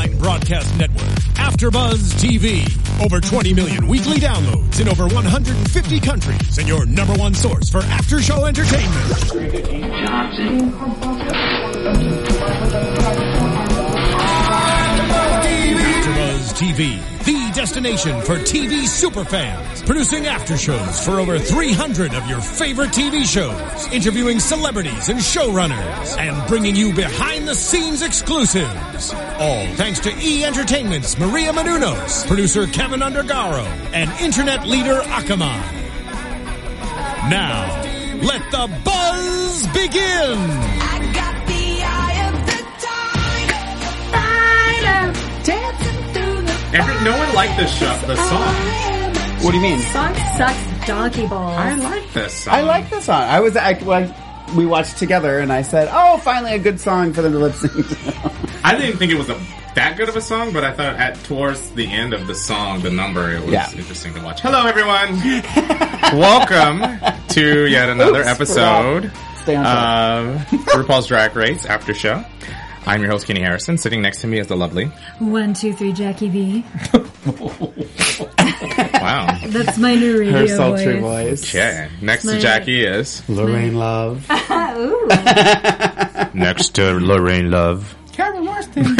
online broadcast network, AfterBuzz TV. Over 20 million weekly downloads in over 150 countries, and your number one source for after-show entertainment. AfterBuzz TV, the destination for TV superfans, producing aftershows for over 300 of your favorite TV shows, interviewing celebrities and showrunners, and bringing you behind-the-scenes exclusives. All thanks to E! Entertainment's Maria Menounos, producer Kevin Undergaro, and internet leader Akamai. Now, let the buzz begin! No one liked the song. What do you mean? Song sucks donkey balls. I like this song. I like the song. We watched together, and I said, "Oh, finally a good song for them to lip sync." I didn't think it was that good of a song, but I thought towards the end of the song, the number, it was interesting to watch. Hello, everyone. Welcome to yet another episode of RuPaul's Drag Race After Show. I'm your host, Kenny Harrison. Sitting next to me is the lovely 1, 2, 3, Jackie V. Wow. That's my new radio Her sultry voice. Okay. Next to Jackie is Lorraine Love. Ooh. Next to Lorraine Love, Karen Marston.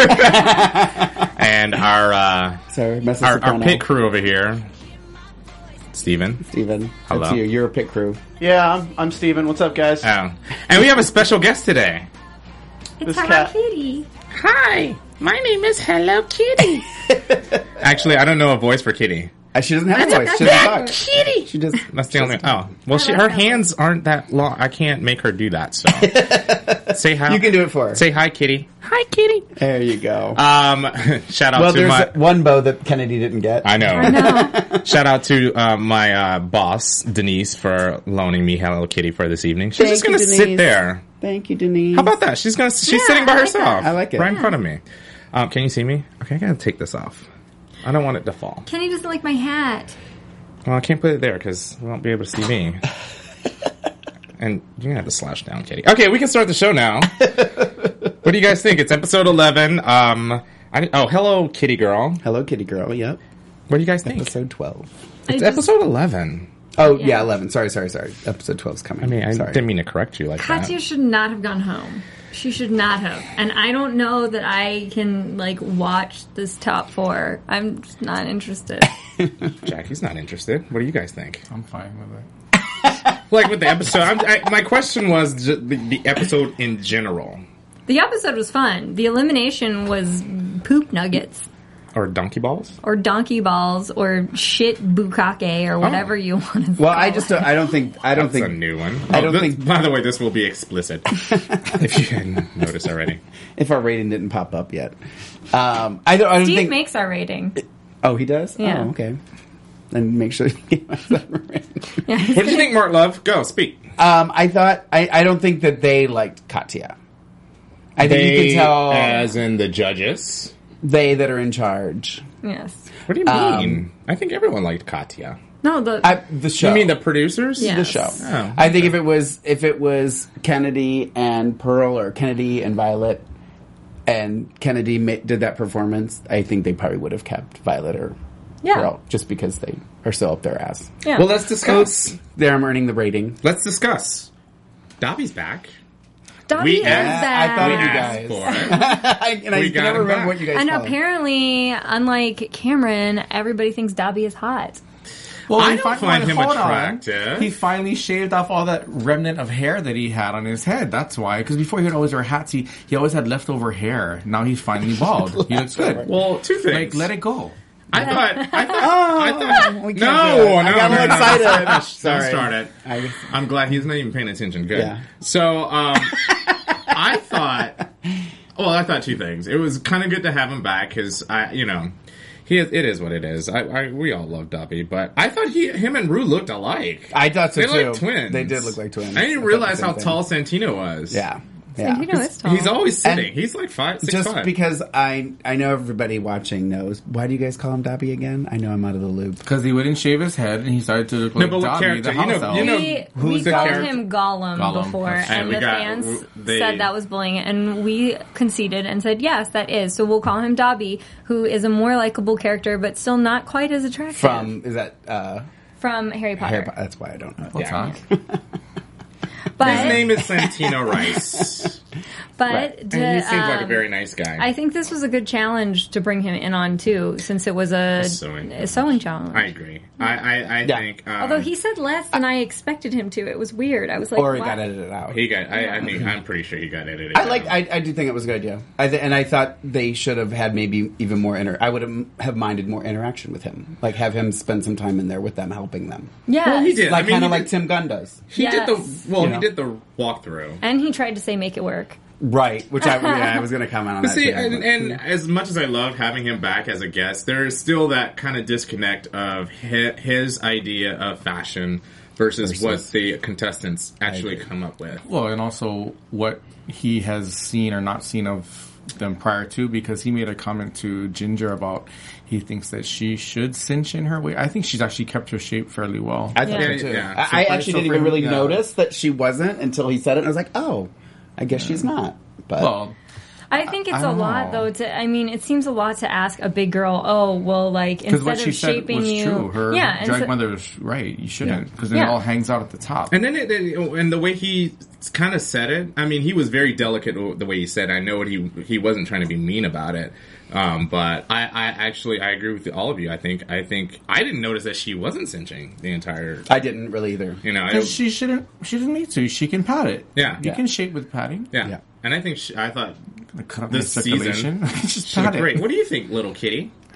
and our pit crew over here, Steven. Steven. Hello. That's you. You're a pit crew. Yeah, I'm Steven. What's up, guys? Oh. And we have a special guest today. It's Hello Kitty. Hi, my name is Hello Kitty. Actually, I don't know a voice for Kitty. She doesn't have a voice. She doesn't talk. Kitty. She just. That's the only. Oh, well, her hands aren't that long. I can't make her do that. So, say hi. You can do it for her. Say hi, Kitty. Hi, Kitty. There you go. Shout out well, to there's one bow that Kennedy didn't get. I know. Shout out to my boss Denise for loaning me Hello Kitty for this evening. She's just gonna sit there. Thank you, Denise. How about that? She's sitting by herself. I like it. Right in front of me. Can you see me? Okay, I gotta take this off. I don't want it to fall. Kenny doesn't like my hat. Well, I can't put it there because you won't be able to see me. And you're gonna have to slash down, Kitty. Okay, we can start the show now. What do you guys think? It's episode 11. Hello, Kitty Girl. Hello, Kitty Girl. Yep. What do you guys think? Episode 12. It's episode 11. Oh, yeah, 11. Sorry. Episode 12 is coming. I mean, I didn't mean to correct you like Katya that. should not have gone home. She should not have. And I don't know that I can, watch this top 4. I'm just not interested. Jackie's not interested. What do you guys think? I'm fine with it. With the episode, my question was the episode in general. The episode was fun. The elimination was poop nuggets. Or donkey balls? Or donkey balls, or shit bukkake, or whatever you want to say. Well, I don't think... That's a new one. By the way, this will be explicit. If you hadn't noticed already. If our rating didn't pop up yet. I don't Steve think... makes our rating. Oh, he does? Yeah. Oh, okay. Then make sure you get myself a rating. Yeah. What did you think, Mark Love? Go, speak. I don't think that they liked Katya. I think you can tell... As in the judges? They that are in charge. Yes. What do you mean? I think everyone liked Katya. No, the show. You mean the producers? Yes. The show. Oh, I think if it was Kennedy and Pearl, or Kennedy and Violet, and Kennedy did that performance, I think they probably would have kept Violet or Pearl, just because they are so up their ass. Yeah. Well, let's discuss. They're earning the rating. Let's discuss. Dobby's back. Dobby is back. I thought of you guys. I can never remember what you guys And called. apparently, unlike Cameron, everybody thinks Dobby is hot. Well, I don't find him attractive. He finally shaved off all that remnant of hair that he had on his head. That's why. Because before he would always wear hats, he always had leftover hair. Now he's finally bald. He looks good. Well, two things. Let it go. I thought. We can't do it. No, I got a little excited. Don't Sorry. start it. I'm glad he's not even paying attention. Good. Yeah. So, I thought two things. It was kind of good to have him back because it is what it is. We all love Dobby, but I thought him and Rue looked alike. I thought so they too. They look twins. They did look like twins. I didn't realize how tall Santino was. Yeah. So you know it's tall. He's always sitting. And he's like 6'5". Just because I know everybody watching knows. Why do you guys call him Dobby again? I know I'm out of the loop. Because he wouldn't shave his head and he started to look like but what Dobby, character? the house elf. We the called character? him Gollum before, and the fans said that was bullying, and we conceded and said, yes, that is. So we'll call him Dobby, who is a more likable character, but still not quite as attractive. From Harry Potter. That's why I don't know. What's that? But his name is Santino Rice. But and he seems like a very nice guy. I think this was a good challenge to bring him in on too, since it was a sewing challenge. I agree. I think. Although he said less than I expected him to, it was weird. I was like, or he what? got edited out. He got. I'm pretty sure he got edited. I do think it was a good idea. And I thought they should have had maybe even more I would have minded more interaction with him, like have him spend some time in there with them, helping them. Yeah, well, he did. Like kind of like Tim Gunn does. He did the walkthrough, and he tried to say make it work. Right, which I was going to comment on that. See, too, and as much as I love having him back as a guest, there is still that kind of disconnect of his idea of fashion versus what the contestants actually come up with. Well, and also what he has seen or not seen of them prior to, because he made a comment to Ginger about he thinks that she should cinch in her way. I think she's actually kept her shape fairly well. I thought so too. Yeah. I actually didn't even really notice that she wasn't until he said it, and I was like, oh, I guess she's not. But well, I think it's a lot, though. It seems a lot to ask a big girl. Oh, well, like instead what she of shaping was you, true. Her drag mother was right. You shouldn't, because then it all hangs out at the top. And then, and the way he kind of said it, I mean, he was very delicate the way he said it. I know he wasn't trying to be mean about it. But I agree with all of you. I think I didn't notice that she wasn't cinching the entire. I didn't really either. You know, she doesn't need to. She can pat it. Yeah, you can shape with patting. Yeah. And I think I thought cut up this the circulation. Just pat it. Great. What do you think, little kitty? So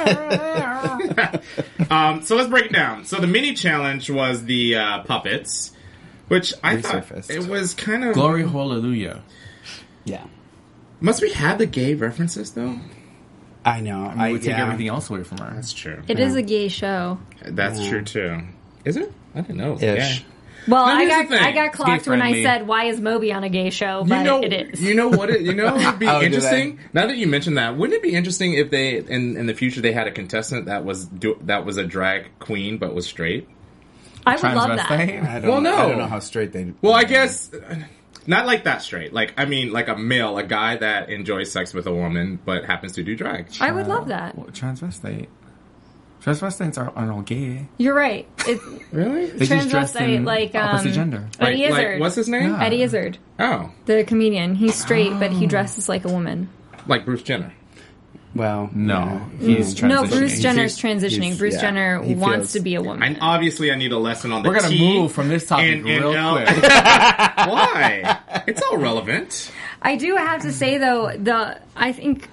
let's break it down. So the mini challenge was the puppets, which I thought it was kind of glory hallelujah. Yeah. Must we have the gay references though? I know. I would take everything else away from her. That's true. It is a gay show. That's true too. Is it? I didn't know. Ish. Yeah. Well, I got clocked when I said, "Why is Moby on a gay show?" But it is. You know what? It would be interesting. Now that you mentioned that, wouldn't it be interesting if they in the future they had a contestant that was a drag queen but was straight? I would love that. I don't know how straight they. Well, I guess not like that straight. Like I mean, like a guy that enjoys sex with a woman but happens to do drag. I would love that. Transvestite. Transvestites aren't all gay. You're right. Really? They just dress in like opposite gender. Eddie Izzard. What's his name? Yeah. Eddie Izzard. Oh, the comedian. He's straight, but he dresses like a woman. Like Bruce Jenner. Well, no, he's transitioning. No, Bruce Jenner's transitioning. Bruce Jenner wants to be a woman. And obviously, I need a lesson on the. We're gonna move from this topic real quick. Why? It's all relevant. I do have to say though, I think.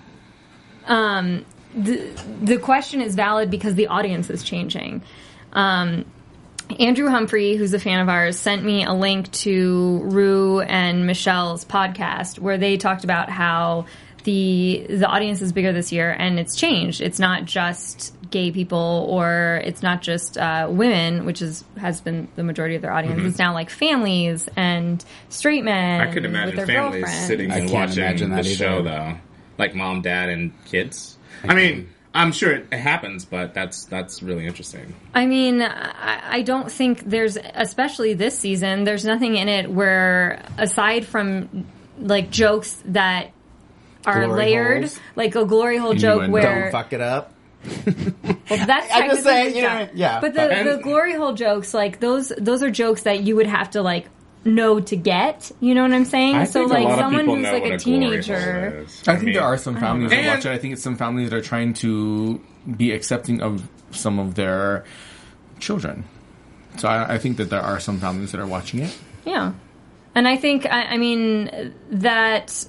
The question is valid because the audience is changing. Andrew Humphrey, who's a fan of ours, sent me a link to Rue and Michelle's podcast where they talked about how the audience is bigger this year and it's changed. It's not just gay people or it's not just women, which has been the majority of their audience. Mm-hmm. It's now like families and straight men. I could imagine with their families sitting and watching the show though, like mom, dad, and kids. I mean, I'm sure it happens, but that's really interesting. I mean, I don't think there's, especially this season, there's nothing in it where, aside from like jokes that are glory layered, holes. Like a glory hole joke where don't fuck it up. Well, that's I'm just saying, yeah. But the glory hole jokes, like those are jokes that you would have to like know to get. You know what I'm saying? I so think like a lot someone of people who's know like what a teenager. I think there are some families that watch it. I think it's some families that are trying to be accepting of some of their children. So I think that there are some families that are watching it. Yeah. And I think, I mean, that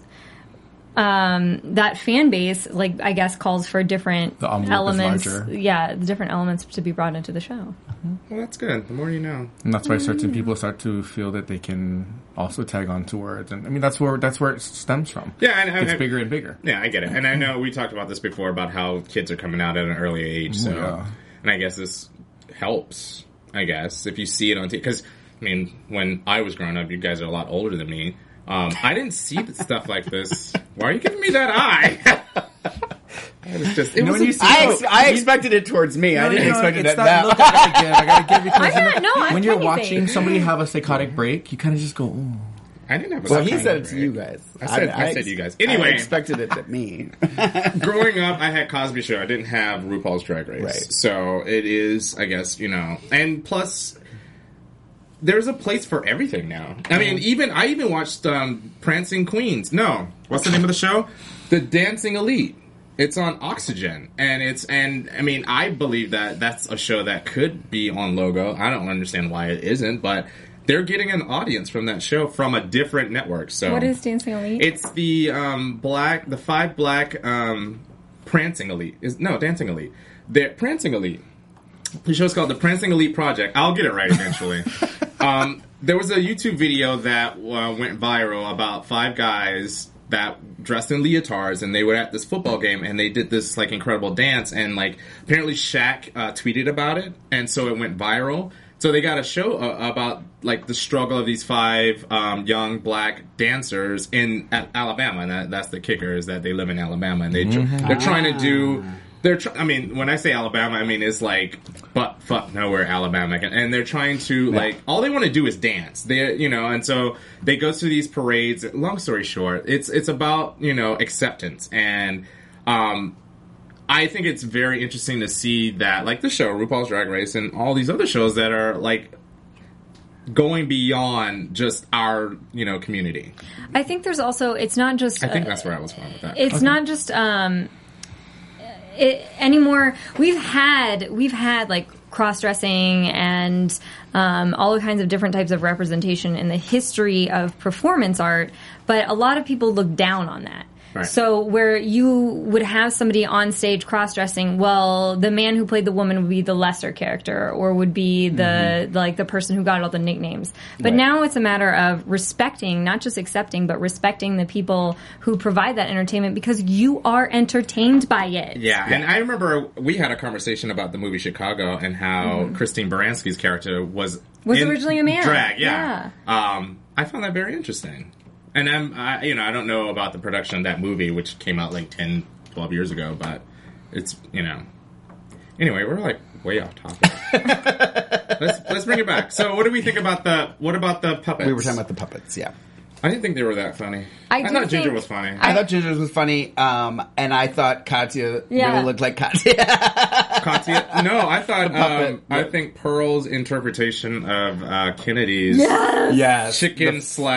fan base, like, I guess, calls for different elements. Yeah, the different elements to be brought into the show. Well, that's good. The more you know. And that's why certain people start to feel that they can also tag on to words. And I mean, that's where it stems from. Yeah, and it's bigger and bigger. Yeah, I get it. And I know we talked about this before about how kids are coming out at an early age. So, and I guess this helps, I guess, if you see it on TV. Because, I mean, when I was growing up, you guys are a lot older than me. I didn't see stuff like this. Why are you giving me that eye? I expected it towards me. I didn't expect it at that. Look, I gotta give because when you're funny watching face. somebody have a psychotic break, you kind of just go, ooh. I didn't have a Well, he psychotic said it to break. you guys. I said you guys. Anyway. I expected it at me. Growing up, I had Cosby Show. I didn't have RuPaul's Drag Race. Right. So it is, I guess, and plus, there's a place for everything now. I mean, I even watched Prancing Queens. No. What's the name of the show? The Dancing Elite. It's on Oxygen. And I believe that that's a show that could be on Logo. I don't understand why it isn't, but they're getting an audience from that show from a different network. So What is Dancing Elite? It's the five black Prancing Elite. Dancing Elite. The Prancing Elite. The show's called The Prancing Elite Project. I'll get it right eventually. There was a YouTube video that went viral about 5 guys that dressed in leotards, and they were at this football game, and they did this incredible dance, and apparently Shaq tweeted about it, and so it went viral. So they got a show about the struggle of these 5 young black dancers in Alabama, and that's the kicker, is that they live in Alabama, and they're trying to do. When I say Alabama, I mean it's fuck nowhere Alabama, and they're trying to all they want to do is dance. And so they go through these parades. Long story short, it's about acceptance, and I think it's very interesting to see that the show RuPaul's Drag Race and all these other shows that are going beyond just our community. I think there's also it's not just. I think that's where I was going with that. It's not just. Anymore. We've had cross-dressing and all kinds of different types of representation in the history of performance art, but a lot of people look down on that. Right. So where you would have somebody on stage cross-dressing, well, the man who played the woman would be the lesser character, or would be the person who got all the nicknames. But now it's a matter of respecting, not just accepting, but respecting the people who provide that entertainment, because you are entertained by it. Yeah, and I remember we had a conversation about the movie Chicago and how Christine Baranski's character was originally a man. Drag, yeah. I found that very interesting. And I don't know about the production of that movie, which came out 10, 12 years ago, but it's, Anyway, we're way off topic. Let's bring it back. So what do we think about the puppets? We were talking about the puppets, yeah. I didn't think they were that funny. I thought Ginger was funny. I thought Ginger was funny, and I thought Katya really looked like Katya. Katya? No, I thought, I think Pearl's interpretation of Kennedy's chicken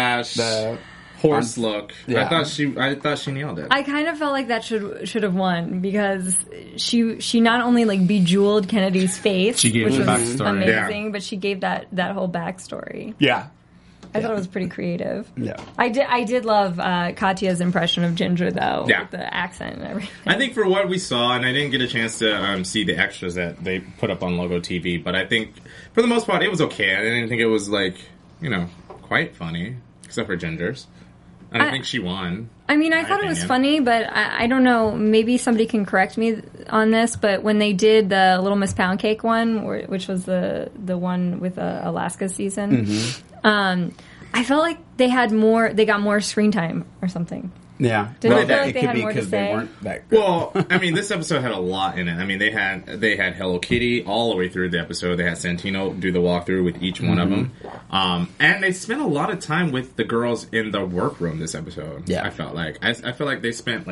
/ horse look. Yeah. I thought she nailed it. I kind of felt like that should have won, because she not only bejeweled Kennedy's face, she gave which was backstory. amazing, but she gave that whole backstory. Yeah. I thought it was pretty creative. Yeah. I did love Katya's impression of Ginger, though, with the accent and everything. I think for what we saw, and I didn't get a chance to see the extras that they put up on Logo TV, but I think for the most part it was okay. I didn't think it was quite funny, except for Ginger's. I think she won. I mean, I thought it was funny, but I don't know. Maybe somebody can correct me on this. But when they did the Little Miss Poundcake one, which was the one with Alaska season, I felt like they got more screen time or something. Yeah. Didn't I feel like they had more to say? They weren't that good. Well, this episode had a lot in it. They had Hello Kitty all the way through the episode. They had Santino do the walkthrough with each one of them. And they spent a lot of time with the girls in the workroom this episode. Yeah. I felt like. I feel like they spent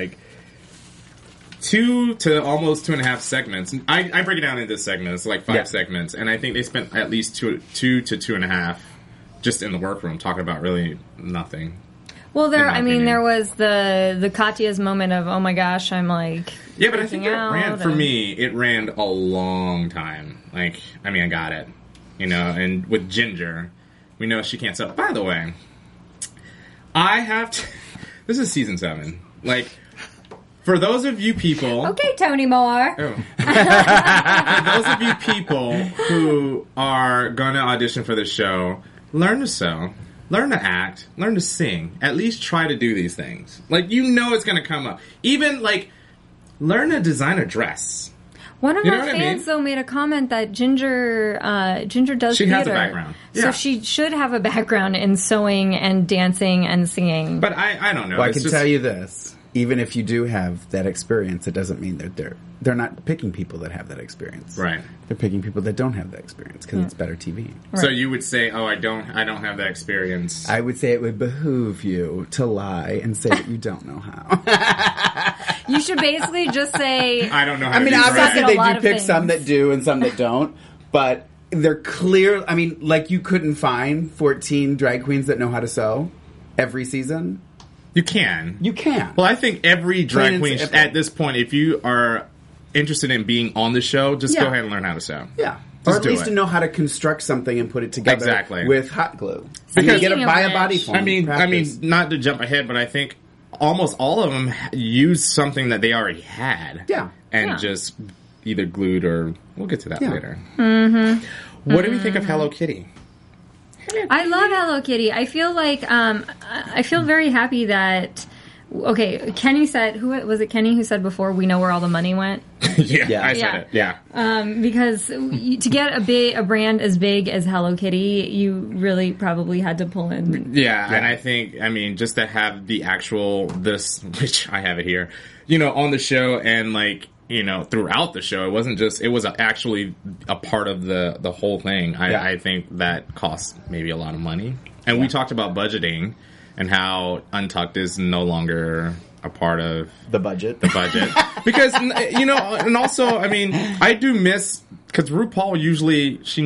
2 to almost 2.5 segments. I break it down into segments, 5 segments. And I think they spent at least 2 to 2.5 just in the workroom talking about really nothing. Well, there was the Katya's moment of, oh my gosh, I'm yeah, but I think it ran a long time. I got it, and with Ginger, we know she can't sell. By the way, I have to, this is season 7. For those of you people, okay, Tony Moore. Oh. For those of you people who are gonna audition for the show, learn to sew. Learn to act. Learn to sing. At least try to do these things. It's going to come up. Even, learn to design a dress. One of our fans, though, made a comment that Ginger does she theater. Has a background. So she should have a background in sewing and dancing and singing. But I don't know. Well, I can tell you this. Even if you do have that experience, it doesn't mean that they're not picking people that have that experience. Right. They're picking people that don't have that experience because it's better TV. Right. So you would say, "Oh, I don't have that experience." I would say it would behoove you to lie and say that you don't know how. You should basically just say, "I don't know how." I mean, obviously they do pick things. some that do and some that don't, but they're clear. I mean, like you couldn't find 14 drag queens that know how to sew every season. You can. Well, I think every drag queen at this point, if you are interested in being on the show, just go ahead and learn how to sew. Yeah. Just or at least to know how to construct something and put it together with hot glue. Because you buy a body foam. I mean, not to jump ahead, but I think almost all of them use something that they already had. Yeah. And just either glued or we'll get to that later. Mm-hmm. What do we think of Hello Kitty? I love Hello Kitty. I feel like I feel very happy that. Okay, Kenny said. Who was it? Kenny who said before, "We know where all the money went." I said it. Yeah. Because to get a brand as big as Hello Kitty, you really probably had to pull in. Yeah, and I think just to have the actual which I have it here, on the show and throughout the show, it was actually a part of the whole thing. I think that cost maybe a lot of money. And we talked about budgeting and how Untucked is no longer a part of the budget. Because, and also, I do miss, because RuPaul usually, she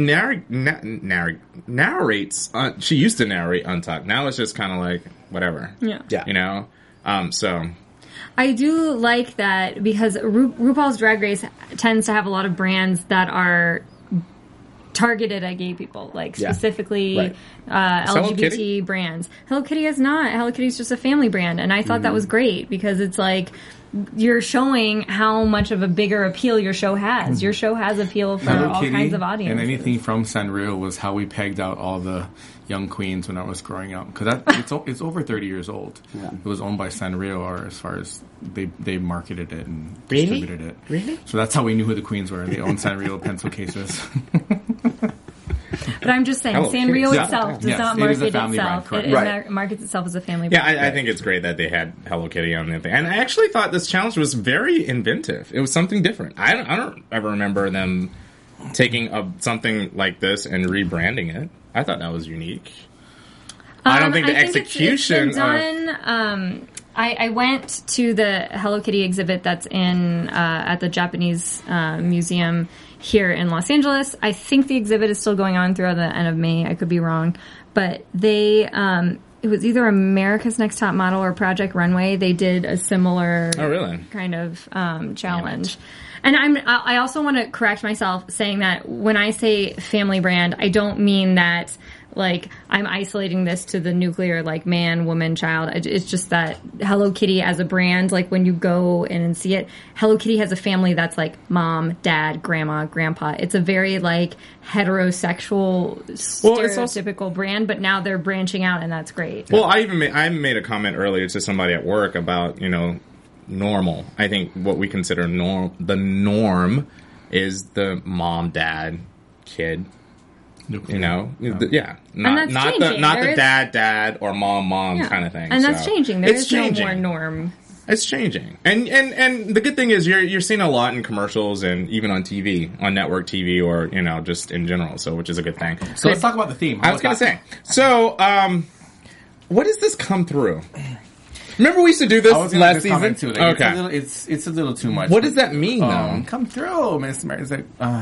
narrates, she used to narrate Untucked. Now it's just kind of like, whatever. Yeah. So... I do like that because RuPaul's Drag Race tends to have a lot of brands that are targeted at gay people, specifically LGBT brands. Hello Kitty is not. Hello Kitty is just a family brand, and I thought that was great because it's like you're showing how much of a bigger appeal your show has. Your show has appeal for all kinds of audiences. And anything from Sanrio was how we pegged out all the young queens when I was growing up. Because it's over 30 years old. Yeah. It was owned by Sanrio, or as far as they marketed it and distributed it. Really? So that's how we knew who the queens were. They owned Sanrio pencil cases. But I'm just saying, Sanrio itself does not market itself. Brand, it markets itself as a family brand. Yeah, I think it's great that they had Hello Kitty on the thing. And I actually thought this challenge was very inventive. It was something different. I don't ever remember them taking something like this and rebranding it. I thought that was unique. I don't think the execution... It's done, I went to the Hello Kitty exhibit that's in at the Japanese museum here in Los Angeles. I think the exhibit is still going on throughout the end of May. I could be wrong. But they... it was either America's Next Top Model or Project Runway. They did a similar kind of challenge. And I also want to correct myself saying that when I say family brand, I don't mean that I'm isolating this to the nuclear man, woman, child. It's just that Hello Kitty as a brand, when you go in and see it, Hello Kitty has a family that's mom, dad, grandma, grandpa. It's a very heterosexual, stereotypical brand, but now they're branching out, and that's great. Well, I made a comment earlier to somebody at work about normal. I think what we consider the norm is the mom, dad, kid. Not the dad or mom kind of thing. And that's changing. There's no more norm. It's changing, and the good thing is you're seeing a lot in commercials and even on TV, on network TV, or just in general. So, which is a good thing. So let's talk about the theme. I was going to say. So, what does this come through? Remember we used to do this last season? Too. It's a little too much. What does that mean, though? Come through, Miss Mary. It's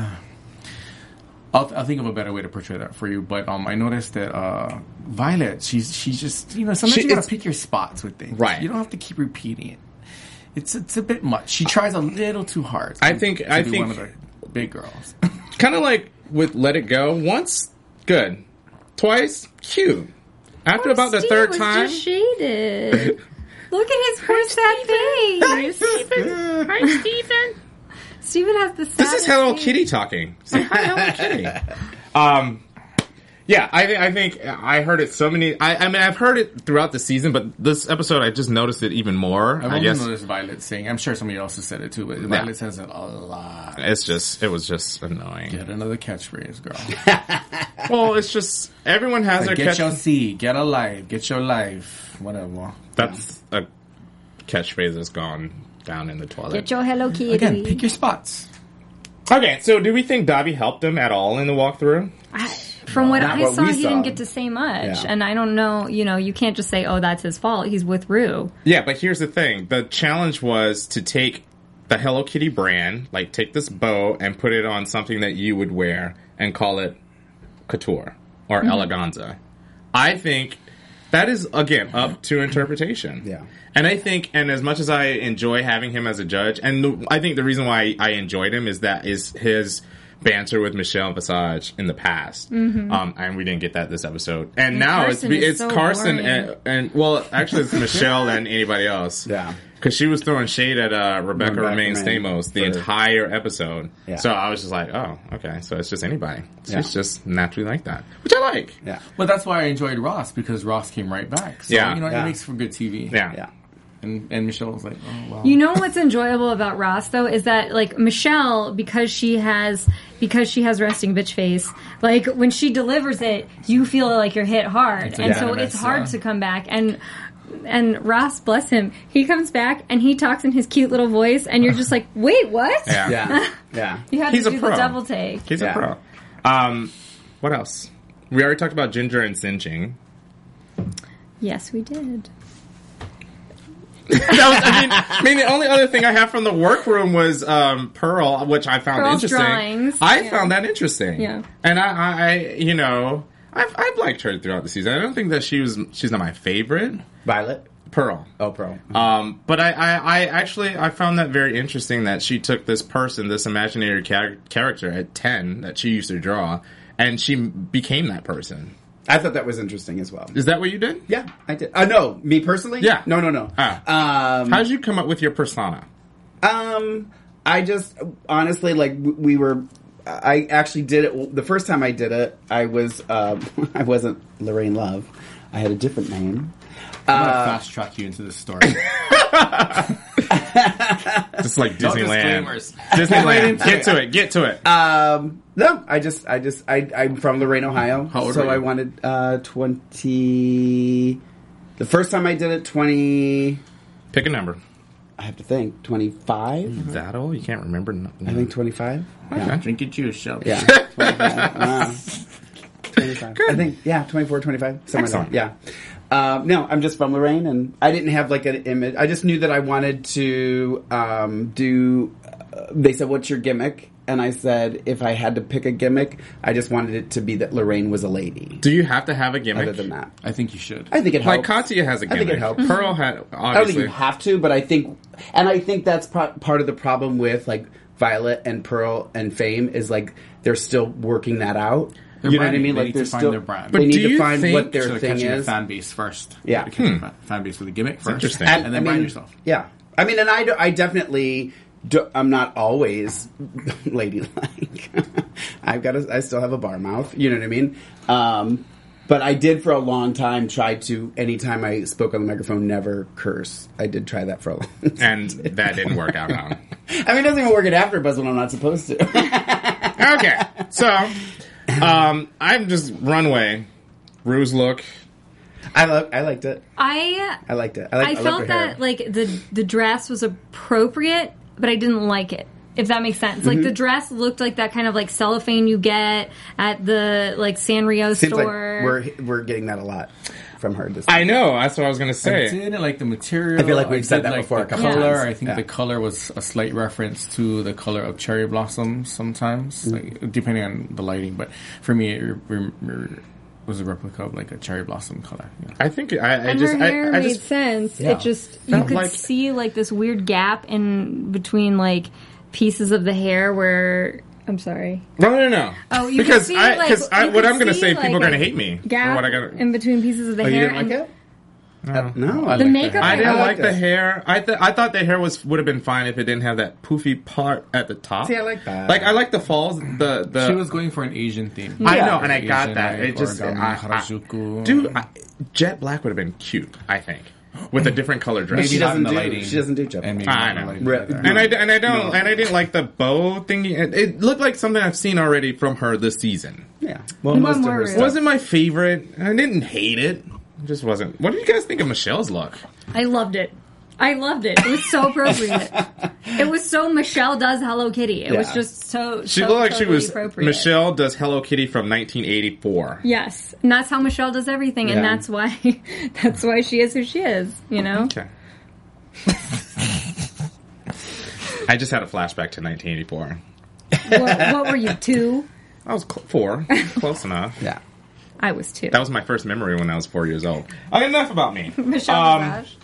I'll think of a better way to portray that for you. But I noticed that Violet, she's just sometimes you gotta pick your spots with things. Right. You don't have to keep repeating it. It's a bit much. She tries a little too hard. I think one of the big girls. Kind of like with Let It Go. Once, good. Twice, cute. After about the third time, just shaded. Look at his poor sad face. Hi, Stephen. Hi, Stephen. Stephen has the saddest This is Hello face. Kitty talking. Say hi, Hello Kitty. Yeah, I think I heard it so many. I mean, I've heard it throughout the season, but this episode I just noticed it even more. I've only noticed Violet saying. I'm sure somebody else has said it too, but Violet says it a lot. It was just annoying. Get another catchphrase, girl. Well, it's just everyone has their get your seed, get a life, get your life, whatever. That's a catchphrase that's gone down in the toilet. Get your Hello Kitty. Again, pick your spots. Okay, so do we think Davi helped him at all in the walkthrough? From what I saw, he didn't get to say much. Yeah. And I don't know, you can't just say, oh, that's his fault. He's with Rue. Yeah, but here's the thing. The challenge was to take the Hello Kitty brand, like take this bow and put it on something that you would wear and call it couture or eleganza. I think that is, again, up to interpretation. Yeah. And I think, and as much as I enjoy having him as a judge, and I think the reason why I enjoyed him is his banter with Michelle Visage in the past. And we didn't get that this episode. And now it's so Carson and well, actually it's Michelle and anybody else. Yeah. Because she was throwing shade at Rebecca Romaine Stamos the entire episode. Yeah. So I was just like, oh, okay. So it's just anybody. She's just naturally like that. Which I like. Yeah. Well, that's why I enjoyed Ross, because Ross came right back. So, it makes for good TV. Yeah. Yeah. And Michelle was like, oh, wow. You know what's enjoyable about Ross, though, is that, like, Michelle, because she has resting bitch face, like, when she delivers it, you feel like you're hit hard. And so it's hard to come back. And Ross, bless him, he comes back and he talks in his cute little voice, and you're just like, wait, what? Yeah. Yeah. You had to do the double take. He's a pro. What else? We already talked about Ginger and cinching. Yes, we did. I mean, the only other thing I have from the workroom was Pearl, which I found Pearl's interesting. Drawings. I found that interesting. Yeah. And I've liked her throughout the season. I don't think that she's not my favorite. Violet? Pearl. Oh, Pearl. But I found that very interesting that she took this person, this imaginary character at 10 that she used to draw, and she became that person. I thought that was interesting as well. Is that what you did? Yeah, I did. No, me personally? Yeah. No. How did you come up with your persona? I just, honestly, like, I actually did it, the first time I did it, I wasn't Lorraine Love. I had a different name. I'm going to fast track you into this story. Just like Disneyland. Disneyland. Get to it. No, I'm from Lorain, Ohio. How old were you? I wanted 20. The first time I did it, 20. Pick a number. I have to think. 25? That old? You can't remember? I think 25. Okay. Yeah. Drink your juice, Shelby. Yeah. 25. Good. I think, 24, 25. Somewhere there. Yeah. No, I'm just from Lorain, and I didn't have like an image. I just knew that I wanted to do. They said, "What's your gimmick?" And I said, if I had to pick a gimmick, I just wanted it to be that Lorraine was a lady. Do you have to have a gimmick? Other than that, I think you should. I think it helps. Like Katya has a gimmick. I think it helps. Pearl had obviously. I don't think you have to, but I think that's part of the problem with like Violet and Pearl and Fame is like they're still working that out. You know what I mean? Like they're still their brand. They need to find what their so thing is. Fan base first. Yeah, fan base with a gimmick first. Interesting. And then brand yourself. Yeah, I mean, and I definitely. I'm not always ladylike. I still have a bar mouth. You know what I mean? But I did for a long time try to, anytime I spoke on the microphone, never curse. I did try that for a long time. And that didn't work out, huh? I mean, it doesn't even work at AfterBuzz when I'm not supposed to. Okay. So, I'm just Runway. Rue's look. I liked it. I liked it. I felt that, like, the dress was appropriate, but I didn't like it. If that makes sense. Like, the dress looked like that kind of, like, cellophane you get at the, like, Sanrio store. Like we're getting that a lot from her. I know. That's what I was going to say. I didn't like the material. I feel like we've said that before. The color, I think the color was a slight reference to the color of cherry blossoms sometimes, like, depending on the lighting. But for me, it was a replica of, like, a cherry blossom color. Yeah. I think her hair made sense. Yeah. It just, you could see, like, this weird gap in between, like, pieces of the hair where... I'm sorry. No. Oh, you because see, what I'm going to say, people are going to hate me. Gap for what I got in between pieces of the hair. You didn't like it? No, I The like makeup I didn't I like the hair. I thought the hair would have been fine if it didn't have that poofy part at the top. See, I like that. Like I like the falls. She was going for an Asian theme. I Yeah. know, and I got Asian, that. like It just, Harajuku. dude, Jet Black would have been cute. I think with a different color dress. Maybe She not in doesn't the do. lighting. She doesn't do Jet And maybe Black. I not in the know. lighting Right. either. And I didn't like the bow thingy. It looked like something I've seen already from her this season. Yeah. Well, You most want of more her real. stuff. It wasn't my favorite. I didn't hate it. It just wasn't. What did you guys think of Michelle's look? I loved it. It was so appropriate. It was so Michelle does Hello Kitty. It was Yeah. just so. She so looked like she totally was appropriate. Michelle does Hello Kitty from 1984. Yes, and that's how Michelle does everything, and Yeah. that's why she is who she is. You know. Okay. I just had a flashback to 1984. What were you, 2? I was 4. Close enough. Yeah. I was 2. That was my first memory when I was 4 years old. Okay, enough about me. Michelle Visage.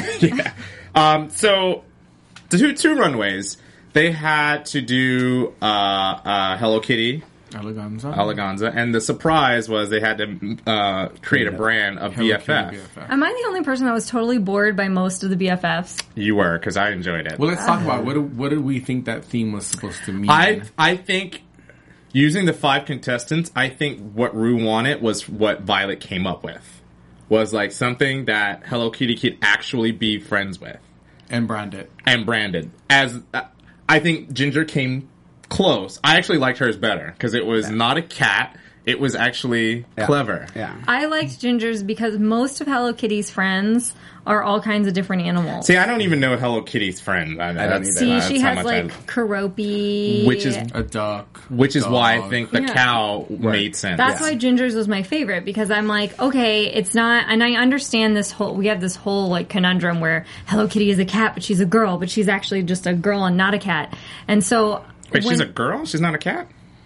Yeah. So, the two runways, they had to do Hello Kitty, Eleganza. and the surprise was they had to create a brand of Hello BFF. Kitty BFF. Am I the only person that was totally bored by most of the BFFs? You were, because I enjoyed it. Well, let's talk about what did we think that theme was supposed to mean? I think using the 5 contestants, I think what Rue wanted was what Violet came up with. Was like something that Hello Kitty could actually be friends with. and branded. And branded. As I think Ginger came close. I actually liked hers better because it was not a cat. It was actually clever. Yeah. I liked Ginger's because most of Hello Kitty's friends are all kinds of different animals. See, I don't even know Hello Kitty's friend. I don't either. See, she how has much like Karopi. which is A duck. which is why I dog. think the Yeah. cow made sense. That's why Ginger's was my favorite because I'm like, okay, it's not, and I understand this whole, we have this whole like conundrum where Hello Kitty is a cat, but she's a girl, but she's actually just a girl and not a cat. And so. Wait, she's a girl? She's not a cat?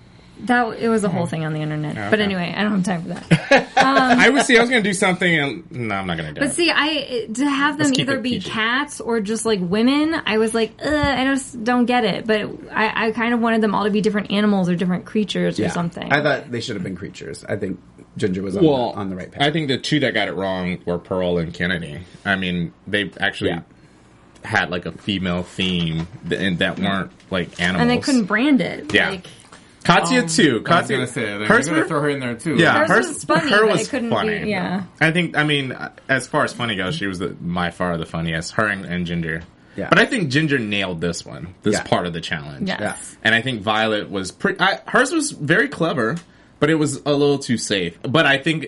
It was a whole thing on the internet. Okay. But anyway, I don't have time for that. I was going to do something and no, I'm not going to do But it. see, to have them Let's keep either it be PG. cats or just like women, I was like, I just don't get it. But I kind of wanted them all to be different animals or different creatures or something. I thought they should have been creatures. I think Ginger was on the right path. I think the two that got it wrong were Pearl and Kennedy. I mean, they actually had like a female theme that weren't like animals. and they couldn't brand it. Yeah. Like, Katya too. I was Katya, gonna say they're hers gonna were- throw her in there too. Yeah, Hers was funny, her but was it couldn't funny. be- yeah. I mean, as far as funny goes, she was by far the funniest. Her and Ginger. Yeah. But I think Ginger nailed this one. This Yeah. part of the challenge. yes. Yeah. And I think Violet was hers was very clever, but it was a little too safe. But I think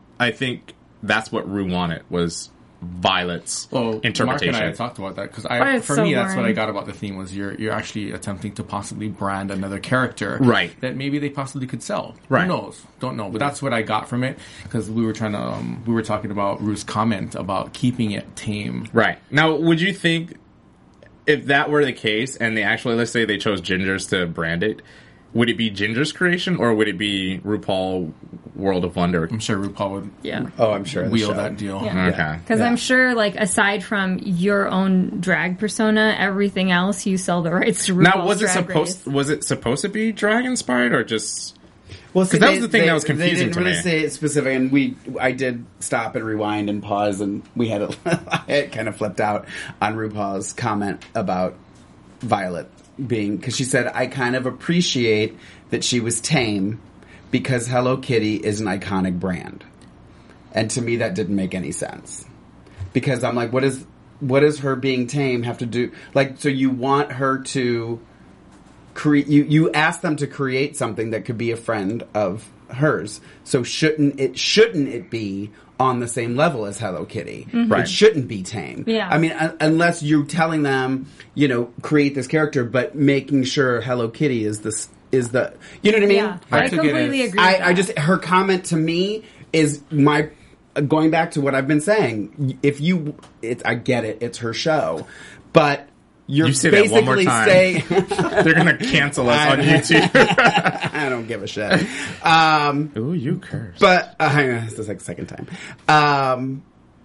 that's what Rue wanted was Violet's Well, interpretation. Mark and I had talked about that because But it's for so me, that's what I boring. got about the theme was you're actually attempting to possibly brand another character, Right. That maybe they possibly could sell. Right. Who knows? Don't know. But that's what I got from it because we were talking about Rue's comment about keeping it tame. Right. Now, would you think if that were the case and they actually, let's say they chose Ginger's to brand it, would it be Ginger's creation or would it be RuPaul World of Wonder? I'm sure RuPaul would Yeah. Oh, I'm sure. the wheel show. that deal. Yeah. Okay. Because I'm sure, like, aside from your own drag persona, everything else you sell the rights to RuPaul's Now, was it supposed to be drag inspired or just? Well, see, that was the thing that was They confusing didn't to really me. say it specific, and I did stop and rewind and pause, and we had it kind of flipped out on RuPaul's comment about Violet being, because she said, I kind of appreciate that she was tame because Hello Kitty is an iconic brand. And to me, that didn't make any sense. Because I'm like, what does her being tame have to do? Like, so you want her to create, you ask them to create something that could be a friend of hers. So shouldn't it be on the same level as Hello Kitty? Right. It shouldn't be tame. Yeah. I mean, unless you're telling them, create this character, but making sure Hello Kitty is the, you know what I mean? Yeah. I I took it completely as- agree with I that. just, her comment to me is going back to what I've been saying. I get it, it's her show, but you're You say that one more basically time. saying, They're going to cancel us on YouTube. I don't give a shit. Ooh, you curse. But it's the second time.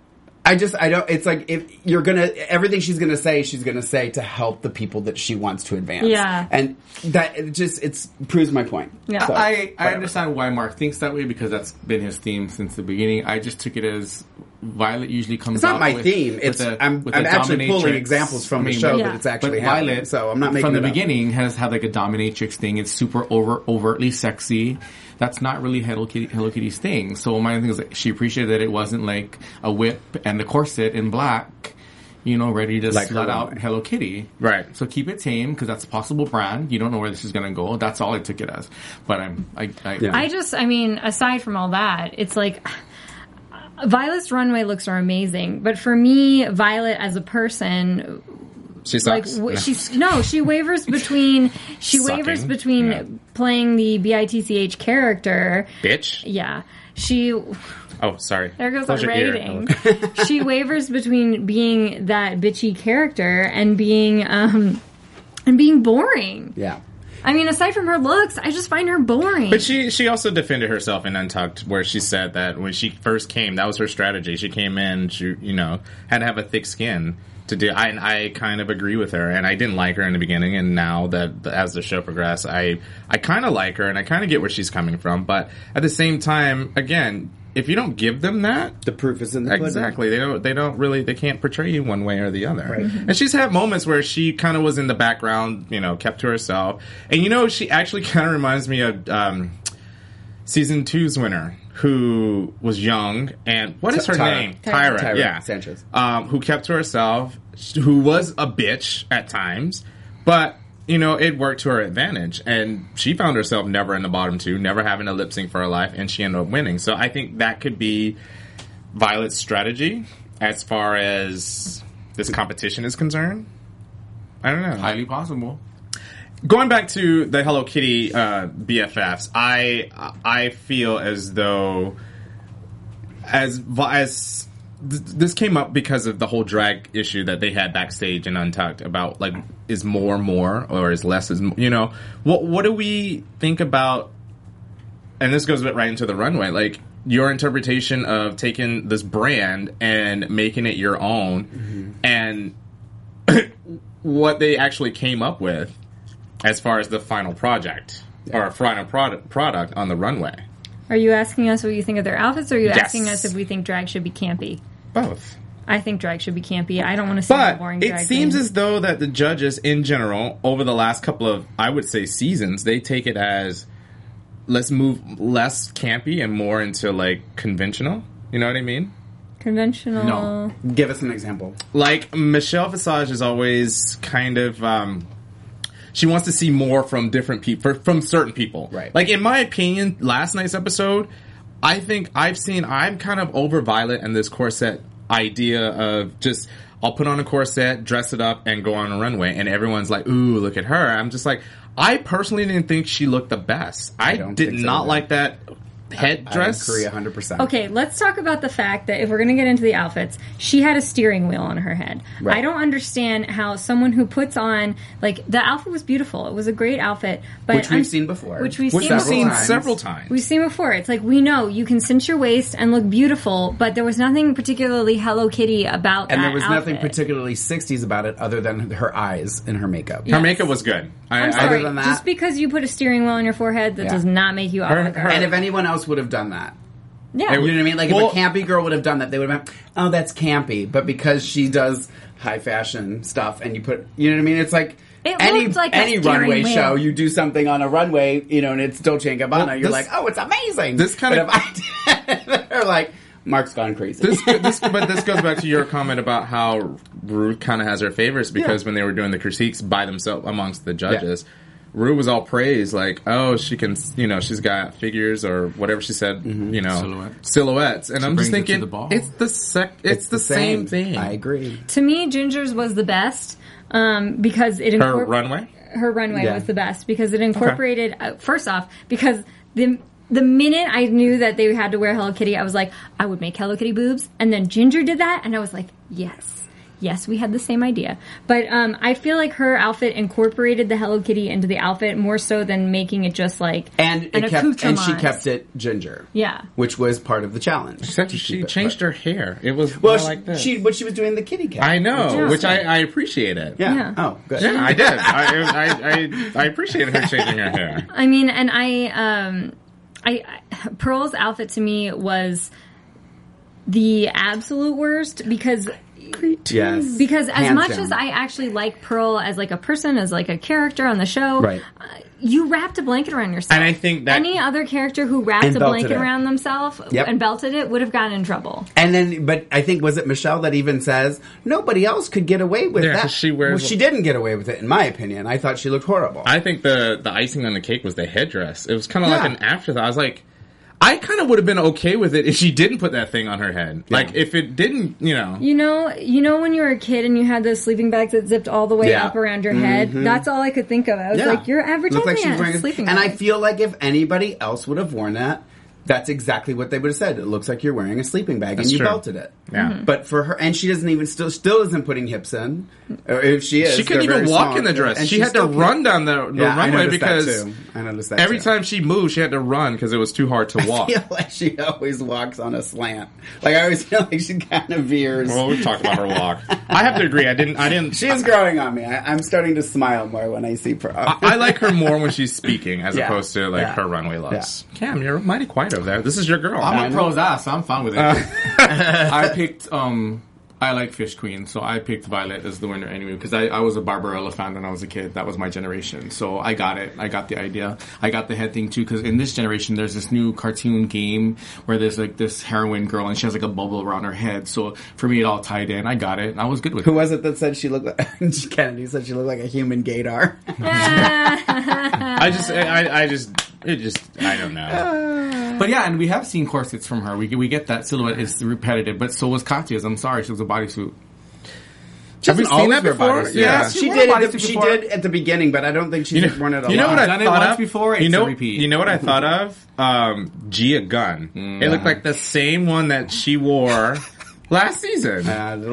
It's like if you're everything she's gonna say to help the people that she wants to advance. Yeah. And that it proves my point. Yeah. So, I whatever. understand why Mark thinks that way because that's been his theme since the beginning. I just took it as Violet usually comes. It's not out my with, theme. It's I'm actually pulling examples from the show that it's actually happening. Violet, so I'm not making from the it up. beginning has had like a dominatrix thing. It's super overtly sexy. That's not really Hello Kitty's thing. So my thing is like, she appreciated that it wasn't like a whip and a corset in black, ready to like slut out Hello Kitty. Right. So keep it tame because that's a possible brand. You don't know where this is going to go. That's all I took it as. But aside from all that, it's like Violet's runway looks are amazing. But for me, Violet as a person, she sucks. She wavers between playing the BITCH character. Bitch. Yeah. Oh, sorry. There goes our rating. She wavers between being that bitchy character and being boring. Yeah. I mean, aside from her looks, I just find her boring. But she also defended herself in Untucked, where she said that when she first came, that was her strategy. She came in, she had to have a thick skin to do. I kind of agree with her, and I didn't like her in the beginning, and now that as the show progressed, I kind of like her, and I kind of get where she's coming from. But at the same time, again, if you don't give them that, the proof is in the pudding. Exactly. They can't portray you one way or the other. Right. And she's had moments where she kind of was in the background, kept to herself. And she actually kind of reminds me of season 2's winner, who was young, and what is her name? Tyra. Yeah. Sanchez. Who kept to herself, who was a bitch at times, but it worked to her advantage, and she found herself never in the bottom 2, never having a lip sync for her life, and she ended up winning. So I think that could be Violet's strategy as far as this competition is concerned. I don't know. Highly possible. Going back to the Hello Kitty BFFs, I feel as though this came up because of the whole drag issue that they had backstage in Untucked about, like, is more or is less is more, what do we think about, and this goes right into the runway, like your interpretation of taking this brand and making it your own, and what they actually came up with as far as the final project or final product on the runway. Are you asking us what you think of their outfits, or are you asking us if we think drag should be campy? Both. I think drag should be campy. I don't want to see a boring drag. But it seems as though that the judges, in general, over the last couple of, I would say, seasons, they take it as, let's move less campy and more into, like, conventional. You know what I mean? Conventional. No. Give us an example. Like, Michelle Visage is always kind of, she wants to see more from different people, from certain people. Right. Like, in my opinion, last night's episode, I think I'm kind of over Violet and this corset idea of just, I'll put on a corset, dress it up, and go on a runway. And everyone's like, ooh, look at her. I'm just like, I personally didn't think she looked the best. I did not like that headdress. I agree 100%. Okay, let's talk about the fact that if we're going to get into the outfits, she had a steering wheel on her head. Right. I don't understand how someone who puts on, like, the outfit was beautiful. It was a great outfit. But which we've seen before. Which we've seen several times. We've seen before. It's like, we know you can cinch your waist and look beautiful, but there was nothing particularly Hello Kitty about that. And there was outfit. nothing particularly 60s about it other than her eyes and her makeup. Her makeup was good. I'm sorry, other than that, just because you put a steering wheel on your forehead, that does not make you avant-garde. And if anyone else would have done that, yeah. You know what I mean? Like, if a campy girl would have done that, they would have been, oh, that's campy. But because she does high fashion stuff, and you put, you know what I mean? It's like, any runway show, you do something on a runway, and it's Dolce & Gabbana, you're like, oh, it's amazing. This kind of... They're like, Mark's gone crazy. But this goes back to your comment about how Ruth kind of has her favorites, because when they were doing the critiques by themselves amongst the judges... Rue was all praised, like, oh, she can, she's got figures or whatever she said, silhouettes. And I'm just thinking, it's the same thing. I agree. To me, Ginger's was the best because it her runway. Her runway was the best because it incorporated. First off, because the minute I knew that they had to wear Hello Kitty, I was like, I would make Hello Kitty boobs, and then Ginger did that, and I was like, yes. Yes, we had the same idea. But I feel like her outfit incorporated the Hello Kitty into the outfit more so than making it just like and she kept it Ginger. Yeah. Which was part of the challenge. Except she changed her hair. It was like this. She was doing the kitty cat. I know, which I appreciate it. Yeah. Oh, good. Yeah, I did. I appreciated her changing her hair. I mean, and I Pearl's outfit to me was the absolute worst because. Yes. Because as Hands much down. as I actually like Pearl as like a person, as like a character on the show, Right. You wrapped a blanket around yourself. And I think that any other character who wrapped And a belted blanket it. around themselves Yep. and belted it would have gotten in trouble. And then, but I think, was it Michelle that even says, nobody else could get away with Yeah, that? 'cause she wears- Well, she didn't get away with it, in my opinion. I thought she looked horrible. I think the icing on the cake was the headdress. It was kind of Yeah. like an afterthought. I was like, I kind of would have been okay with it if she didn't put that thing on her head. Yeah. Like, if it didn't, You know when you were a kid and you had those sleeping bags that zipped all the way Yeah. up around your head? That's all I could think of. I was Yeah. like, you're Looked like she was advertising wearing a sleeping And bag. I feel like if anybody else would have worn that, that's exactly what they would have said. It looks like you're wearing a sleeping bag That's and you true. belted it. Yeah. But for her, and she doesn't even still isn't putting hips in. Or if she is, she couldn't they're even very walk small. in the dress. And she had to still run down the Yeah, I runway noticed because that too. I noticed that every too. time she moved, she had to run because it was too hard to walk. I feel like she always walks on a slant. Like I always feel like she kind of veers. Well, we've talked about her walk. I have to agree. I didn't. She is growing on me. I'm starting to smile more when I see Pearl. I like her more when she's speaking as Yeah. opposed to like Yeah. her runway looks. Cam, you're mighty quiet over there. This is your girl. I'm a pro's ass, so I'm fine with it. I picked, I like Fish Queen, so I picked Violet as the winner anyway, because I was a Barbarella fan when I was a kid. That was my generation. So I got it. I got the idea. I got the head thing too, because in this generation, there's this new cartoon game where there's like this heroine girl and she has like a bubble around her head. So for me, it all tied in. I got it. And I was good with Who it. was it that said she looked like Kennedy said she looked like a human gaydar? I don't know. But yeah, and we have seen corsets from her. We get that silhouette is repetitive, but so was Katya's. I'm sorry, she was a bodysuit. Have we Doesn't seen always that wear before? bodysuits. Yeah. She wore did. bodysuit She before. did at the beginning, but I don't think she's worn it a You know lot. what I Done it thought once of? before, it's a repeat. You know what I thought of? Gia Gunn. It looked like the same one that she wore last season.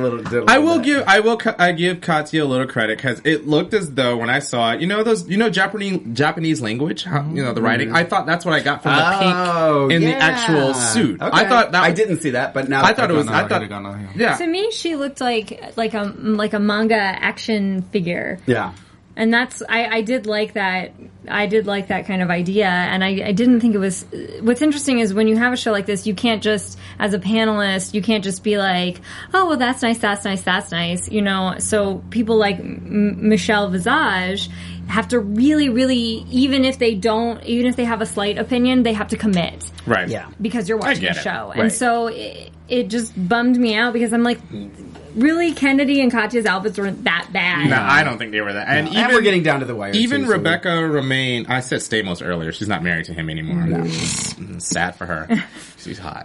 I give Katya a little credit because it looked as though when I saw it, Japanese language, the writing. I thought that's what I got from the pink in the actual suit. Okay. I thought that I didn't see that, but now I thought it was. Ghana, I thought Ghana, yeah. To me, she looked like a manga action figure. yeah. And that's I did like that. I did like that kind of idea, and I didn't think it was. What's interesting is when you have a show like this, you can't just, as a panelist, you can't just be like, "Oh, well, that's nice, that's nice, that's nice," So people like Michelle Visage have to really, really, even if they have a slight opinion, they have to commit, Right. Yeah. because you're watching get a it. show, Right. and so it just bummed me out because I'm like. Really, Kennedy and Katya's outfits weren't that bad. No, I don't think they were that. And And even we're getting down to the wire. Even too, so Rebecca Romaine, I said Stamos earlier. She's not married to him anymore. Sad for her. She's hot.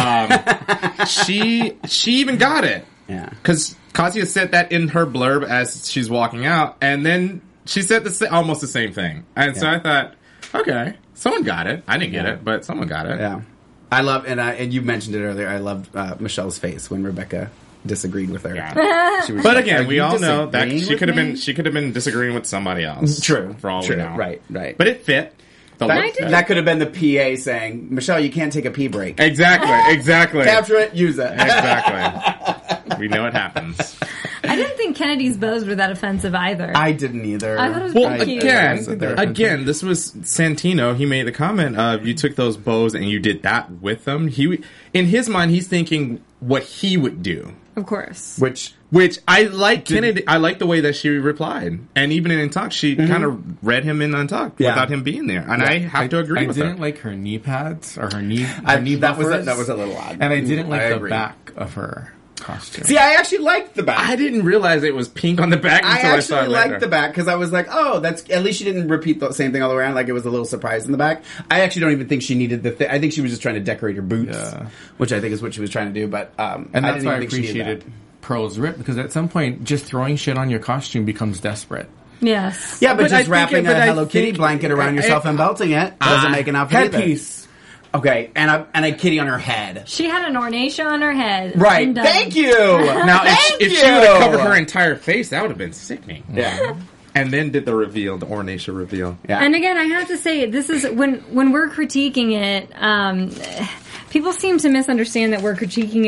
She even got it. Yeah. Because Katya said that in her blurb as she's walking out, and then she said almost the same thing. And so I thought, okay, someone got it. I didn't get it, but someone got it. Yeah. I love, and you mentioned it earlier, I loved Michelle's face when Rebecca disagreed with her. Yeah. She was But like, again, "Are we you all know that disagreeing she with could have me?" been disagreeing with somebody else. True. For all True. we know. Right. But it fit. The look fit. That could have been the PA saying, Michelle, you can't take a pee break. Exactly. Capture it, use it. Exactly. We know it happens. I didn't think Kennedy's bows were that offensive either. I didn't either. I thought it was Well, pretty cute. again, this was Santino. He made the comment of, you took those bows and you did that with them. In his mind, he's thinking what he would do. Of course. Which I like Kennedy. I like the way that she replied, and even in Untucked, she kind of read him in Untucked without him being there, and I have to agree with her. I didn't like her knee pads or her knee. That was buffers. a little odd. And I didn't like the agree. back of her costume. See, I actually liked the back. I didn't realize it was pink on the back I until I saw actually it later. liked the back because I was like, oh, that's at least she didn't repeat the same thing all the way around. Like it was a little surprise in the back. I actually don't even think she needed the I think she was just trying to decorate her boots, which I think is what she was trying to do. But And I that's didn't why I even think she needed appreciated that. Pearl's rip, because at some point, just throwing shit on your costume becomes desperate. Yes. Yeah, but But I just think wrapping but a I Hello Kitty think- blanket around yourself and belting it doesn't make an outfit either. Headpiece. Okay, and a kitty on her head. She had an ornacia on her head. Right. And, Thank you. Now, Thank if you. she would have covered her entire face, that would have been sickening. Yeah. And then did the reveal, the Ornacia reveal. Yeah. And again, I have to say, this is when we're critiquing it. People seem to misunderstand that we're critiquing it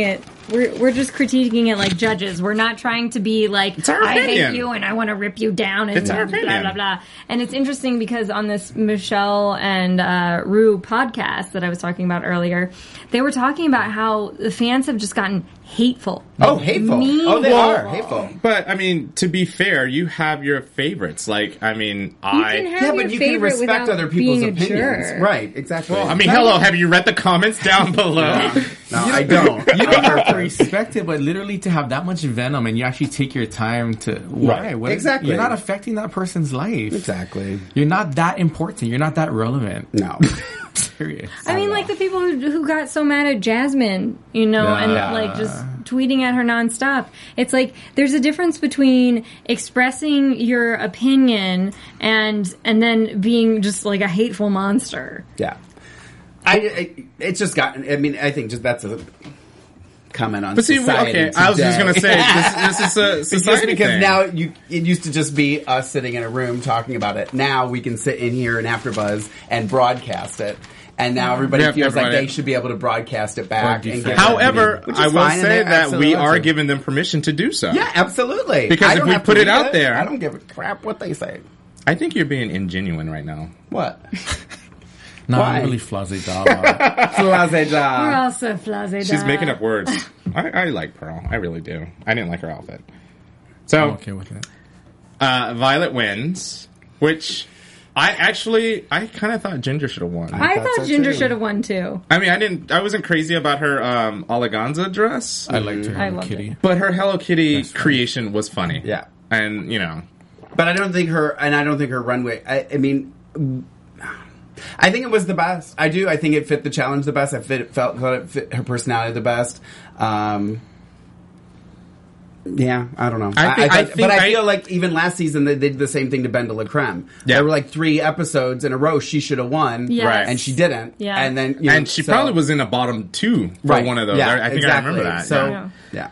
we're just critiquing it like judges. We're not trying to be like, I hate you and I want to rip you down and blah, blah, blah. And it's interesting because on this Michelle and Rue podcast that I was talking about earlier, they were talking about how the fans have just gotten hateful. Oh, hateful. Mean. Oh, they are hateful. But, I mean, to be fair, you have your favorites. Like, I mean, but you can respect other people's opinions. Jerk. Right, exactly. Well, I mean, hello, have you read the comments down below? No, I don't. You don't have to respect it, but literally to have that much venom and you actually take your time to... Why? Right. Exactly. You're not affecting that person's life. Exactly. You're not that important. You're not that relevant. No. Serious. I mean, like the people who got so mad at Jasmine, and like just tweeting at her nonstop. It's like there's a difference between expressing your opinion and then being just like a hateful monster. Yeah. It's just gotten. I mean, I think just that's a comment on. But see, society okay, today. I was just gonna say this is a society because thing. now it used to just be us sitting in a room talking about it. Now we can sit in here in AfterBuzz and broadcast it. And now everybody feels like they should be able to broadcast it back. And give However, I will say that we are to. giving them permission to do so. Yeah, absolutely. Because if we put it out there, I don't give a crap what they say. I think you're being ingenuine right now. What? No, Why? I'm really flaze dog. We're also flase. She's making up words. I like Pearl. I really do. I didn't like her outfit. So, I'm okay with it. Violet wins, which I kind of thought Ginger should have won. I thought Ginger should have won too. I mean, I wasn't crazy about her Eleganza dress. I liked her I Hello loved Kitty. it. But her Hello Kitty creation was funny. Yeah. And, But I don't think her runway. I mean, I think it was the best. I do. I think it fit the challenge the best. Felt it fit her personality the best. Yeah, I don't know. I feel like even last season they did the same thing to Ben de la Creme. Yeah. There were like 3 episodes in a row she should have won, Yes. Right. and she didn't. Yeah. And then and she probably was in a bottom 2 for one of those. Yeah, I think exactly. I remember that. So yeah.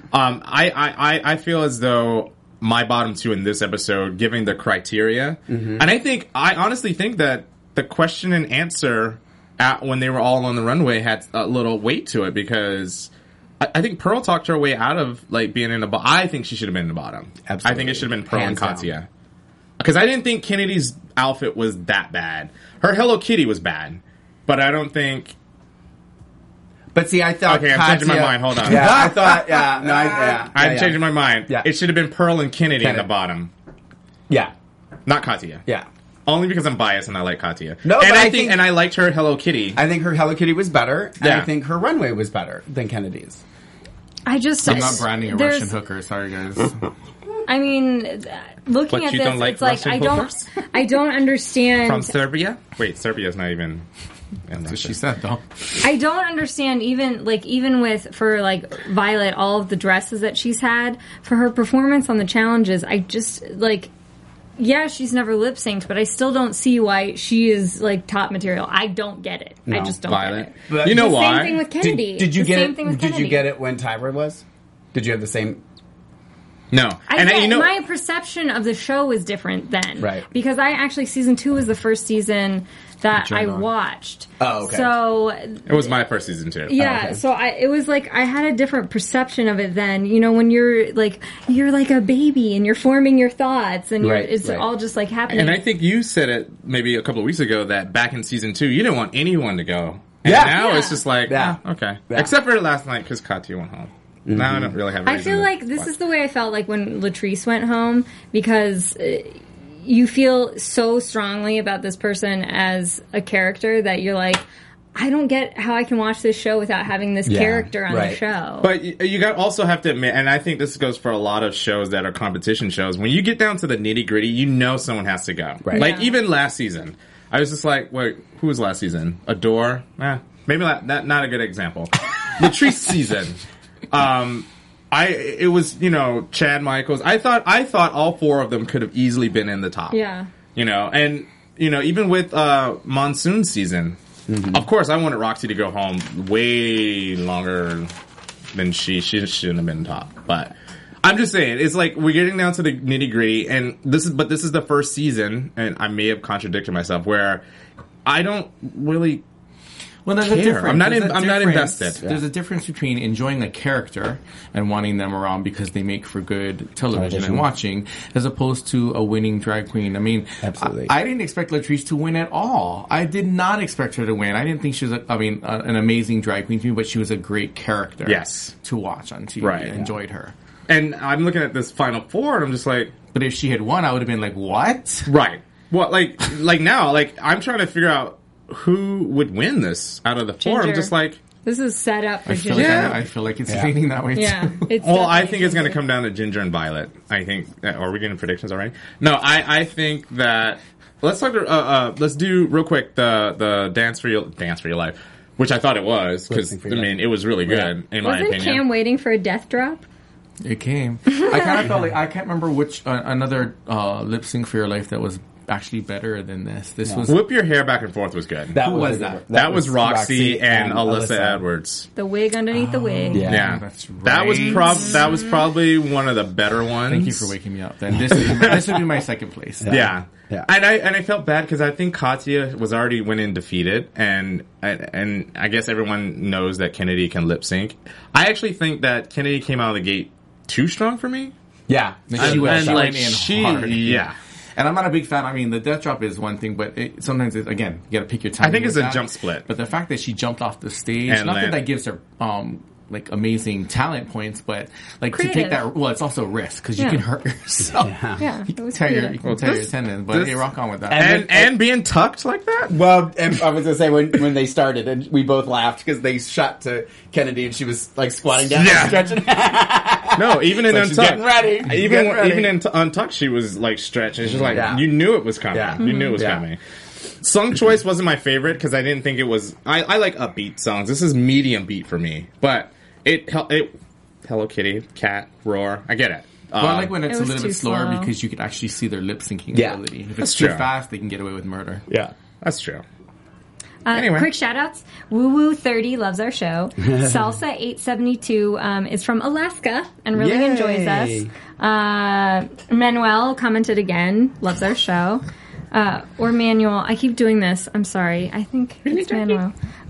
I feel as though my bottom 2 in this episode, giving the criteria, and I honestly think that the question and answer when they were all on the runway had a little weight to it because I think Pearl talked her way out of like being in the bottom. I think she should have been in the bottom. Absolutely. I think it should have been Pearl Hands and Katya. Because I didn't think Kennedy's outfit was that bad. Her Hello Kitty was bad, but I don't think... But see, I thought Okay, I'm changing my mind. Hold on. Yeah, I thought... Yeah, no, I'm changing my mind. Yeah. It should have been Pearl and Kennedy in the bottom. Yeah. Not Katya. Yeah. Only because I'm biased and I like Katya. No, and but I think I liked her Hello Kitty. I think her Hello Kitty was better, and Yeah. I think her runway was better than Kennedy's. I'm not branding a Russian hooker. Sorry, guys. I mean, looking What, at you this, don't like it's like Russian hookers? I don't understand. From Serbia? Wait, Serbia's not even... That's what she said, though. I don't understand even with for Violet, all of the dresses that she's had for her performance on the challenges. I just yeah, she's never lip synced, but I still don't see why she is top material. I don't get it. No, I just don't Violet. get it. But You know the why? Same thing with Kennedy. Did you The get same it? thing with Did you Kennedy. get it when Tyra was? Did you have the same? No. My perception of the show was different then. Right. Because season 2 was the first season that I Journal. watched. Oh, okay. So It was my first season, too. yeah, okay. so it was I had a different perception of it then. When you're like a baby and you're forming your thoughts and it's all just happening. And I think you said it maybe a couple of weeks ago that back in season 2, you didn't want anyone to go. And Yeah. now Yeah. it's just okay. Yeah. Except for last night because Katya went home. Now I don't really have a I reason feel to like this watch. is the way I felt when Latrice went home because you feel so strongly about this person as a character that you're like, I don't get how I can watch this show without having this character on the show. But you also have to admit, and I think this goes for a lot of shows that are competition shows, when you get down to the nitty gritty, someone has to go. Right. Like Yeah. even last season, I was just like, wait, who was last season? Adore? Maybe not a good example. Latrice season. It was Chad Michaels. I thought all 4 of them could have easily been in the top. Yeah. And even with Monsoon season, of course I wanted Roxy to go home way longer than she shouldn't have been top. But I'm just saying, it's like we're getting down to the nitty gritty, and this is the first season, and I may have contradicted myself where I don't really. Well, there's a difference. I'm not invested. There's a difference between enjoying a character and wanting them around because they make for good television and watching, as opposed to a winning drag queen. I mean, absolutely. I didn't expect Latrice to win at all. I did not expect her to win. I didn't think she was, an amazing drag queen to me, but she was a great character. Yes. To watch on TV. Right. I enjoyed her. And I'm looking at this Final Four, and I'm just like, but if she had won, I would have been like, what? Right. Well, like now, like I'm trying to figure out who would win this out of the four. Ginger. I'm just like, this is set up for I feel Ginger. I feel like it's leaning that way. Yeah. Too. It's well, I think definitely it's going to Ginger. come down to Ginger and Violet. I think. Are we getting predictions already? No, I think that let's talk. Let's do real quick the Dance for Your Life, which I thought it was because it was really good in my opinion. Wasn't Cam waiting for a death drop? It came. I kind of felt like I can't remember which another lip sync for your life that was actually better than this. This was Whip Your Hair Back and Forth was good. Who was that? That was Roxy and Alyssa Edwards. The wig underneath the wig. Yeah. That's right. That was probably one of the better ones. Thank you for waking me up. Then this would be my second place. Yeah. Yeah. And I felt bad because I think Katya was already went in defeated, and I guess everyone knows that Kennedy can lip sync. I actually think that Kennedy came out of the gate too strong for me. Yeah. She was And, like hard. yeah. And I'm not a big fan. I mean, the death drop is one thing, but sometimes, again, you got to pick your time. I think it's with a that. jump split. But the fact that she jumped off the stage, And not that gives her like amazing talent points, but like Creative. to take that. Well, it's also a risk because you can hurt yourself. Yeah. You It was can tear creative. your tendons, but hey, rock on with that. And being tucked like that? Well, and I was going to say, when they started, and we both laughed because they shot to Kennedy and she was like squatting down and stretching. No, even in Like, she's Untucked. getting ready. Even in Untucked, she was like stretched. It's just like, you knew it was coming. Yeah. You knew it was coming. Song choice wasn't my favorite because I didn't think it was. I like upbeat songs. This is medium beat for me, but it Hello Kitty, Cat, Roar. I get it. Well, I like when it's It a was little too bit slower slow. because you can actually see their lip syncing Yeah. ability. If That's it's too true. fast, they can get away with murder. Yeah, that's true. Anyway. Quick shout outs. Woo Woo 30 loves our show. Salsa 872 is from Alaska and really Yay. enjoys us. Manuel commented again, loves our show. Or Manuel. I keep doing this. I'm sorry. I think it's Manuel.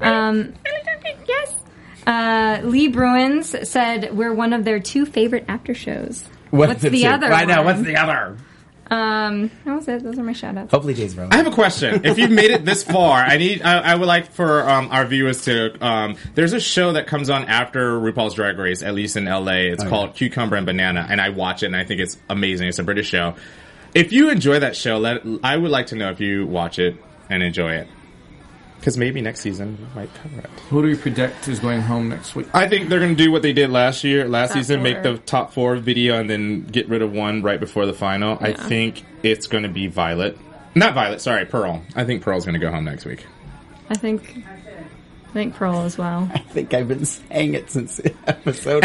Yes. Lee Bruins said we're one of their 2 favorite after shows. What's the other I know. one? What's the other? That was it. Those are my shout outs. Hopefully, Days Rowan. I have a question. If you've made it this far, I would like for our viewers to. There's a show that comes on after RuPaul's Drag Race, at least in LA. It's called Cucumber and Banana, and I watch it, and I think it's amazing. It's a British show. If you enjoy that show, I would like to know if you watch it and enjoy it. Because maybe next season we might cover it. Who do we predict is going home next week? I think they're going to do what they did last season, 4. make the top 4 video and then get rid of one right before the final. Yeah. I think it's going to be Violet. Not Violet, sorry, Pearl. I think Pearl's going to go home next week. I think Pearl as well. I think I've been saying it since the episode.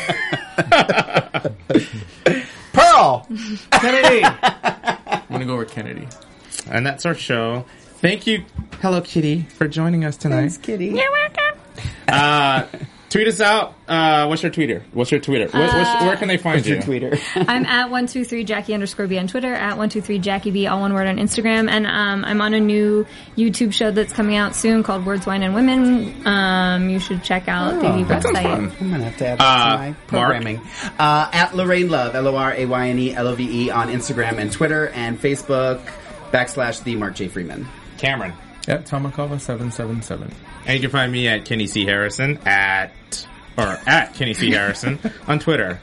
Pearl! Kennedy! I'm going to go with Kennedy. And that's our show. Thank you, Hello Kitty, for joining us tonight. Thanks, Kitty. You're welcome. Tweet us out. What's your Twitter? Where can they find you? Tweeter. I'm at 123Jackie_B on Twitter, at 123JackieB, all one word on Instagram, and I'm on a new YouTube show that's coming out soon called Words, Wine, and Women. You should check out the That sounds website. fun. I'm going to have to add that to my programming. At Lorraine Love, LORAYNE LOVE on Instagram and Twitter and Facebook, / the Mark J. Freeman. Cameron. At Tomakova777. And you can find me at Kenny C. Harrison at Kenny C. Harrison on Twitter.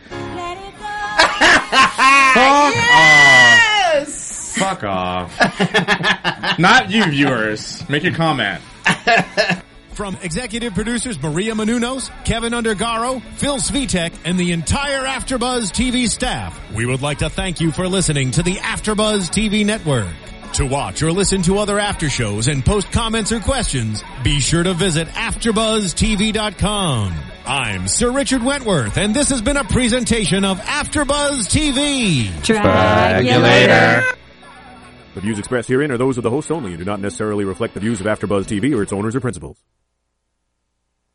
Fuck off. Not you, viewers. Make a comment. From executive producers Maria Menounos, Kevin Undergaro, Phil Svitek, and the entire AfterBuzz TV staff, we would like to thank you for listening to the AfterBuzz TV network. To watch or listen to other after shows and post comments or questions, be sure to visit AfterBuzzTV.com. I'm Sir Richard Wentworth, and this has been a presentation of AfterBuzz TV. Drag you later. The views expressed herein are those of the hosts only and do not necessarily reflect the views of AfterBuzz TV or its owners or principals.